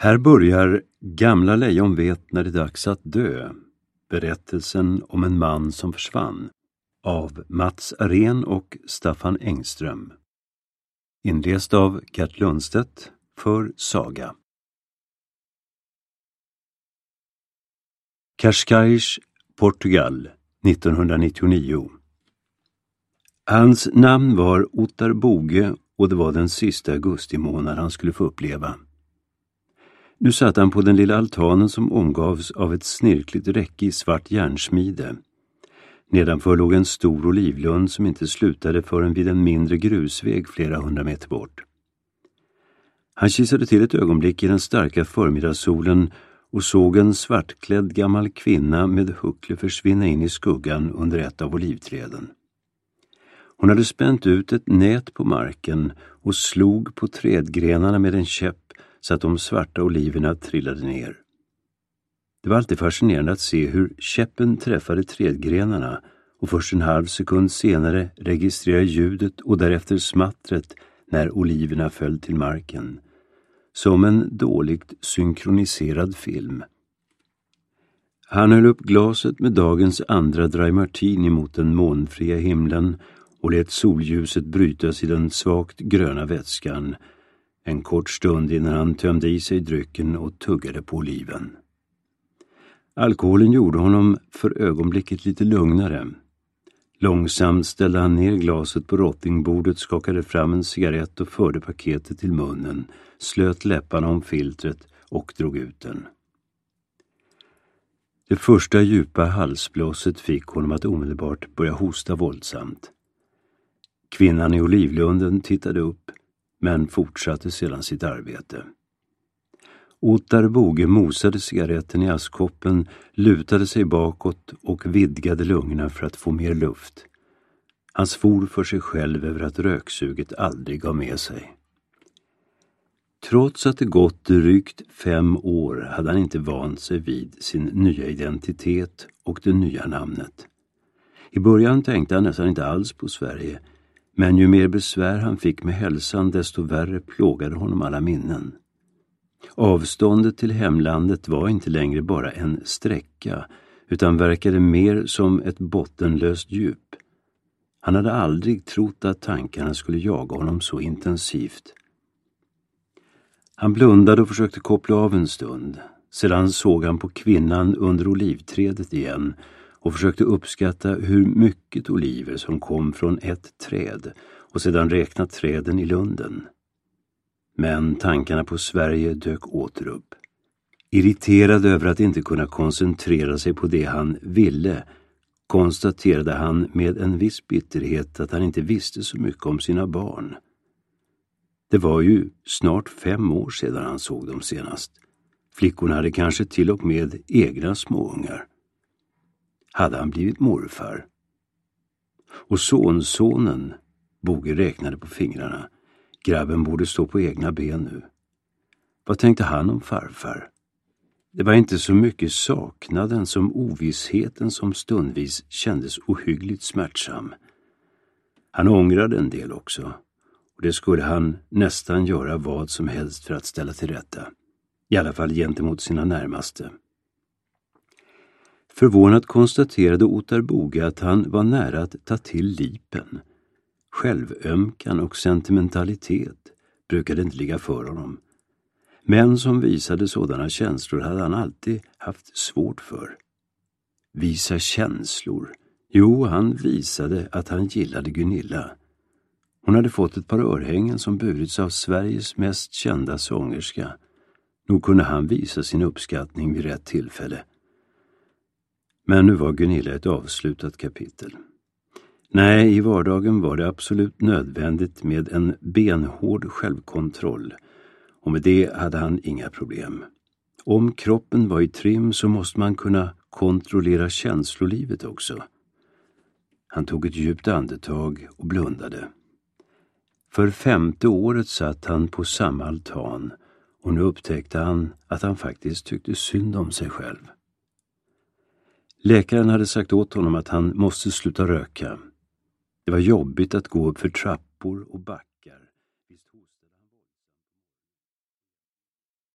Här börjar Gamla lejon vet när det är dags att dö. Berättelsen om en man som försvann. Av Mats Arén och Staffan Engström. Inläst av Gert Lundstedt för Saga. Cascais, Portugal, 1999. Hans namn var Ottar Boge och det var den sista augustimånad han skulle få uppleva. Nu satt han på den lilla altanen som omgavs av ett snirkligt räcke i svart järnsmide. Nedanför låg en stor olivlund som inte slutade förrän vid en mindre grusväg flera 100 meter bort. Han kissade till ett ögonblick i den starka förmiddagssolen och såg en svartklädd gammal kvinna med huckle försvinna in i skuggan under ett av olivträden. Hon hade spänt ut ett nät på marken och slog på trädgrenarna med en käpp så att de svarta oliverna trillade ner. Det var alltid fascinerande att se hur käppen träffade trädgrenarna och först en halv sekund senare registrerade ljudet och därefter smattret när oliverna föll till marken. Som en dåligt synkroniserad film. Han höll upp glaset med dagens andra dry martini mot den månfria himlen och lät solljuset brytas i den svagt gröna vätskan. En kort stund innan han tömde i sig drycken och tuggade på oliven. Alkoholen gjorde honom för ögonblicket lite lugnare. Långsamt ställde han ner glaset på rottingbordet, skakade fram en cigarett och förde paketet till munnen, slöt läpparna om filtret och drog ut den. Det första djupa halsblåset fick honom att omedelbart börja hosta våldsamt. Kvinnan i olivlunden tittade upp, men fortsatte sedan sitt arbete. Ottar Boge mosade cigaretten i askkoppen, lutade sig bakåt och vidgade lungorna för att få mer luft. Han svor för sig själv över att röksuget aldrig gav med sig. Trots att det gått drygt 5 år hade han inte vant sig vid sin nya identitet och det nya namnet. I början tänkte han nästan inte alls på Sverige, men ju mer besvär han fick med hälsan desto värre plågade honom alla minnen. Avståndet till hemlandet var inte längre bara en sträcka utan verkade mer som ett bottenlöst djup. Han hade aldrig trott att tankarna skulle jaga honom så intensivt. Han blundade och försökte koppla av en stund. Sedan såg han på kvinnan under olivträdet igen och försökte uppskatta hur mycket oliver som kom från ett träd och sedan räkna träden i lunden. Men tankarna på Sverige dök åter upp. Irriterad över att inte kunna koncentrera sig på det han ville, konstaterade han med en viss bitterhet att han inte visste så mycket om sina barn. Det var ju snart 5 år sedan han såg dem senast. Flickorna hade kanske till och med egna småungar. Hade han blivit morfar? Och sonsonen, Boge räknade på fingrarna. Grabben borde stå på egna ben nu. Vad tänkte han om farfar? Det var inte så mycket saknaden som ovissheten som stundvis kändes ohyggligt smärtsam. Han ångrade en del också. Och det skulle han nästan göra vad som helst för att ställa till rätta. I alla fall gentemot sina närmaste. Förvånat konstaterade Ottar Boge att han var nära att ta till lipen. Självömkan och sentimentalitet brukade inte ligga för honom. Män som visade sådana känslor hade han alltid haft svårt för. Visa känslor? Jo, han visade att han gillade Gunilla. Hon hade fått ett par örhängen som burits av Sveriges mest kända sångerska. Nog kunde han visa sin uppskattning vid rätt tillfälle. Men nu var Gunilla ett avslutat kapitel. Nej, i vardagen var det absolut nödvändigt med en benhård självkontroll. Och med det hade han inga problem. Om kroppen var i trim så måste man kunna kontrollera känslolivet också. Han tog ett djupt andetag och blundade. För 5:e året satt han på samma altan och nu upptäckte han att han faktiskt tyckte synd om sig själv. Läkaren hade sagt åt honom att han måste sluta röka. Det var jobbigt att gå upp för trappor och backar.